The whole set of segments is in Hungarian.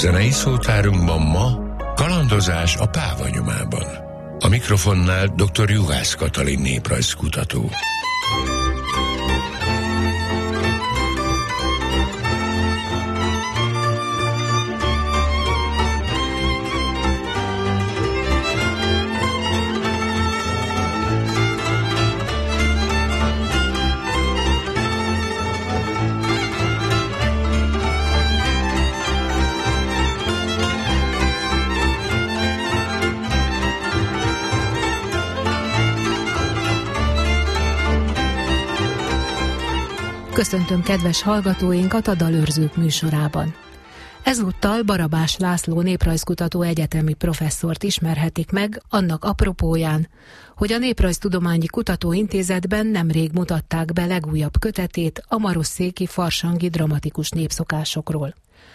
Zenei szótárunkban ma kalandozás a Páva nyomában. A mikrofonnál dr. Juhász Katalin néprajzkutató. Köszöntöm kedves hallgatóinkat a Dalőrzők műsorában. Ezúttal Barabás László néprajzkutató egyetemi professzort ismerhetik meg annak apropóján, hogy a Néprajztudományi Kutatóintézetben nemrég mutatták be legújabb kötetét a marosszéki farsangi dramatikus népszokásokról.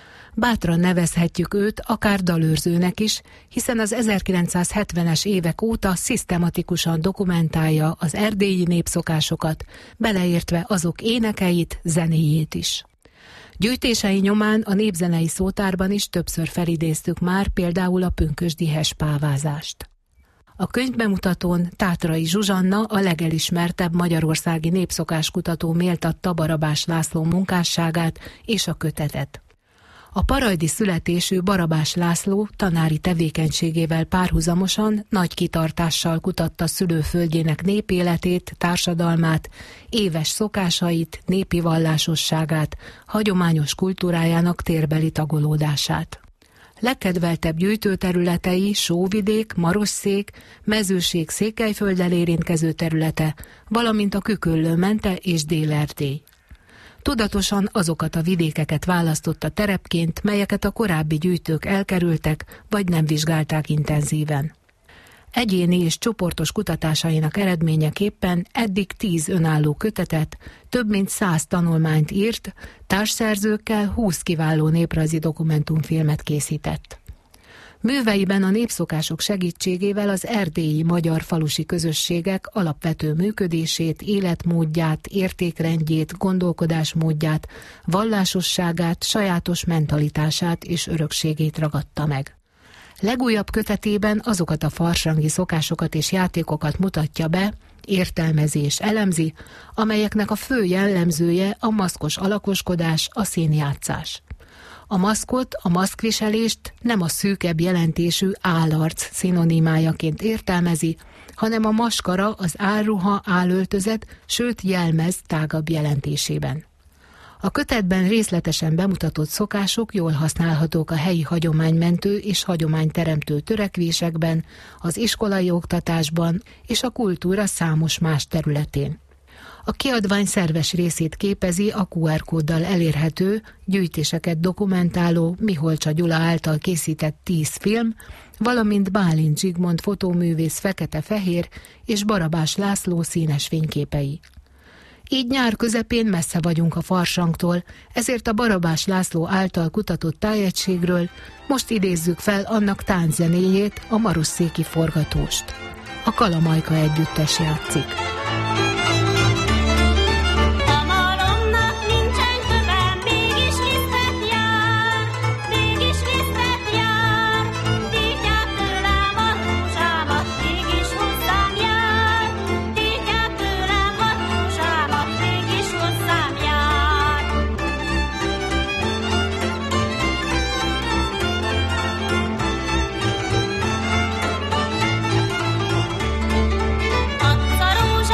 Bátran nevezhetjük őt akár dalőrzőnek is, hiszen az 1970-es évek óta szisztematikusan dokumentálja az erdélyi népszokásokat, beleértve azok énekeit, zenéjét is. Gyűjtései nyomán a népzenei szótárban is többször felidéztük már például a pünkösdi hespávázást. A könyvbemutatón Tátrai Zsuzsanna, a legelismertebb magyarországi népszokáskutató méltatta Barabás László munkásságát és a kötetet. A parajdi születésű Barabás László tanári tevékenységével párhuzamosan nagy kitartással kutatta szülőföldjének népéletét, társadalmát, éves szokásait, népi vallásosságát, hagyományos kultúrájának térbeli tagolódását. Legkedveltebb gyűjtőterületei Sóvidék, Marosszék, Mezőség Székelyfölddel érintkező területe, valamint a Küköllő-mente és Dél-Erdély. Tudatosan azokat a vidékeket választotta terepként, melyeket a korábbi gyűjtők elkerültek, vagy nem vizsgálták intenzíven. Egyéni és csoportos kutatásainak eredményeképpen eddig 10 önálló kötetet, több mint 100 tanulmányt írt, társszerzőkkel 20 kiváló néprajzi dokumentumfilmet készített. Műveiben a népszokások segítségével az erdélyi magyar falusi közösségek alapvető működését, életmódját, értékrendjét, gondolkodásmódját, vallásosságát, sajátos mentalitását és örökségét ragadta meg. Legújabb kötetében azokat a farsangi szokásokat és játékokat mutatja be, értelmezi és elemzi, amelyeknek a fő jellemzője a maszkos alakoskodás, a színjátszás. A maszkot, a maszkviselést nem a szűkebb jelentésű állarc szinonimájaként értelmezi, hanem a maskara, az álruha, álöltözet, sőt jelmez tágabb jelentésében. A kötetben részletesen bemutatott szokások jól használhatók a helyi hagyománymentő és hagyományteremtő törekvésekben, az iskolai oktatásban és a kultúra számos más területén. A kiadvány szerves részét képezi a QR kóddal elérhető, gyűjtéseket dokumentáló Miholcsa Gyula által készített 10 film, valamint Bálint Zsigmond fotóművész fekete-fehér és Barabás László színes fényképei. Így nyár közepén messze vagyunk a farsangtól, ezért a Barabás László által kutatott tájegységről most idézzük fel annak tánczenéjét, a marosszéki forgatóst. A Kalamajka együttes játszik. Szarós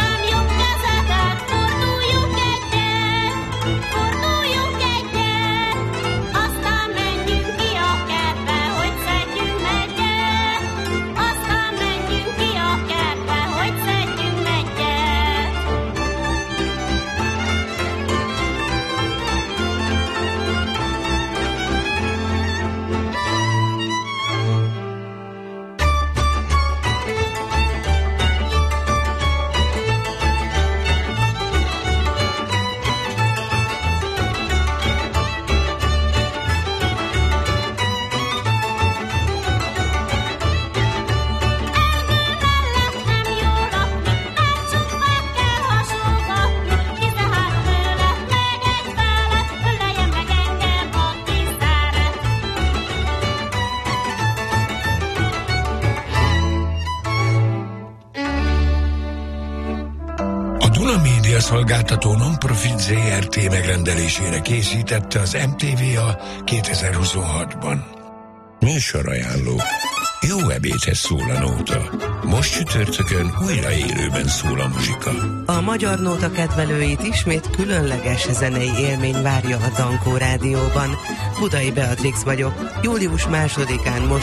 médiaszolgáltató non-profit ZRT megrendelésére készítette az MTV-a 2026-ban. Műsorajánló. Jó ebédhez szól a nóta. Most csütörtökön újra élőben szól a muzsika. A Magyar Nóta kedvelőit ismét különleges zenei élmény várja a Dankó Rádióban. Budai Beatrix vagyok. Július 2-án most